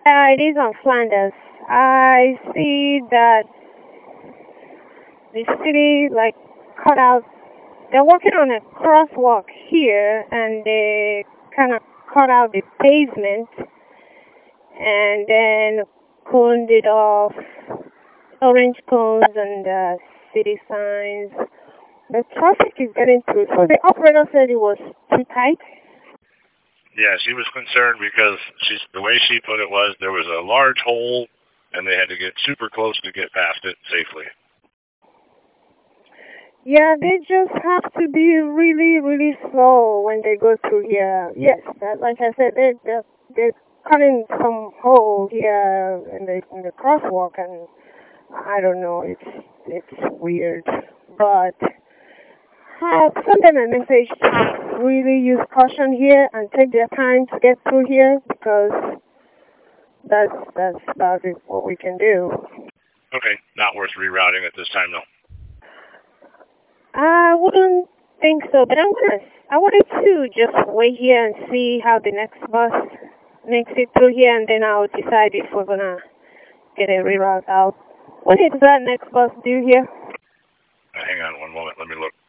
It is on Flanders. I see that the city, like, cut out. They're working on a crosswalk here, and they kind of cut out the pavement, and then coned it off, orange cones and city signs. The traffic is getting through. So the operator said it was too tight. Yeah, she was concerned because the way she put it was there was a large hole, and they had to get super close to get past it safely. Yeah, they just have to be really, really slow when they go through here. Yes, like I said, they're cutting some hole here in the crosswalk, and I don't know, it's weird, but send them a message to really use caution here and take their time to get through here, because that's about it, what we can do. Okay, not worth rerouting at this time, though. I wouldn't think so, but I wanted to just wait here and see how the next bus makes it through here, and then I'll decide if we're gonna get a reroute out. What is that next bus due here? Hang on one moment, let me look.